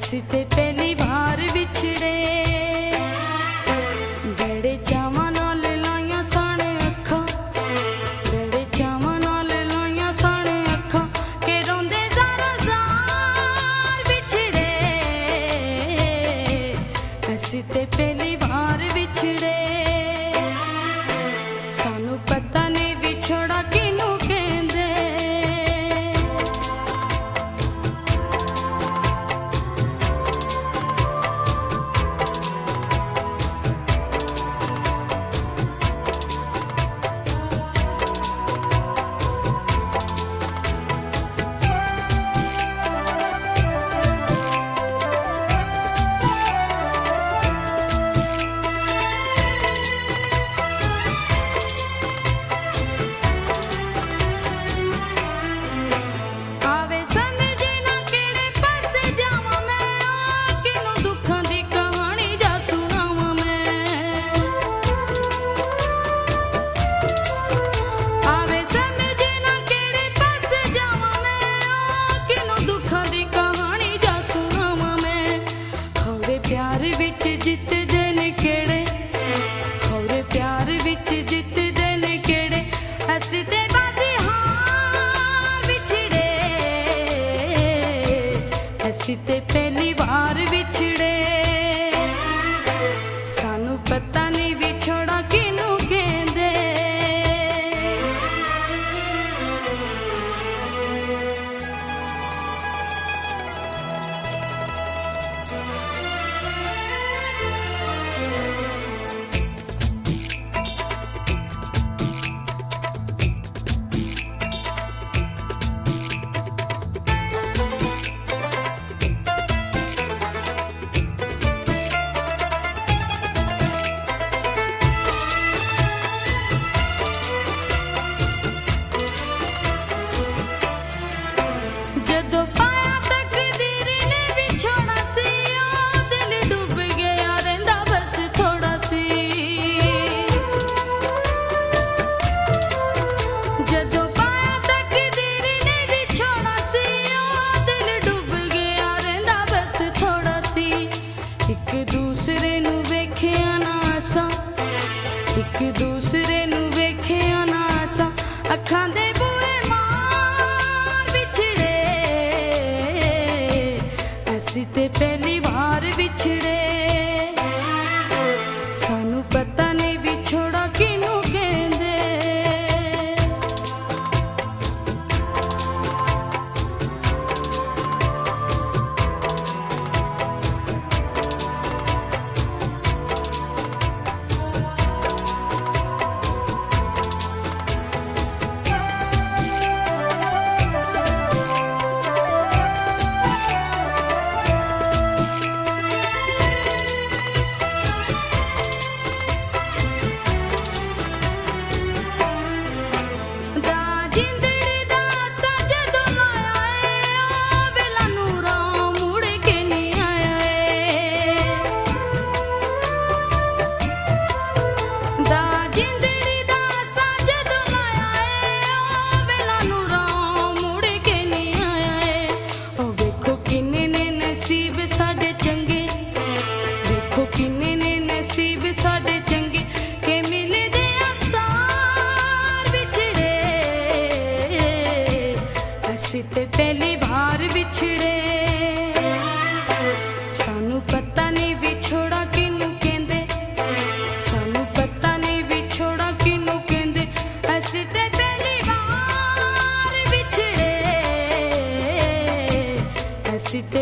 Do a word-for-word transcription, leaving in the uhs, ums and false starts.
ਅਸੀਂ ਤੇ ਪਹਿਲੀ ਵਾਰ ਵਿਛੜੇ ਬੜੇ ਚਾਵਾਂ ਨਾਲ ਲਾਈਆਂ ਸਾਣੇ ਅੱਖਾਂ ਬੜੇ ਚਾਵਾਂ ਨਾਲ ਲਾਈਆਂ ਸਾਣੇ ਅੱਖਾਂ ਕਿ ਰੋਂਦੇ ਜ਼ਾਰਾ ਜ਼ਾਰ ਵਿਛੜੇ ਅਸੀਂ ਤੇ ਪਹਿਲੀ ਵਾਰ ਵਿਛੜੇ ਸਾਨੂੰ ਪਤਾ ਨਹੀਂ ਵਿਛੜਾ ਕਿਹਨੂੰ ਕਹਿੰਦੇ प्यार विच जितदे ने केड़े खौरे प्यार विच जितदे ने केड़े असीं ते बाजी हार विछड़े असीं ते पहली बार विछड़े सानू पता नहीं विछड़ा किनू कहंदे एक दूसरे नू वेखिया ना असां अखां दे बूहे मार विछड़े असीं ते पहली वार विछड़े सानू पता नहीं विछड़ा किनू कहंदे असीं ते पहली बार विछड़े सानू पता नहीं विछड़ा किनू कहंदे सानू पता नहीं विछड़ा किनू कहंदे असीं ते पहली बार विछड़े असीं ते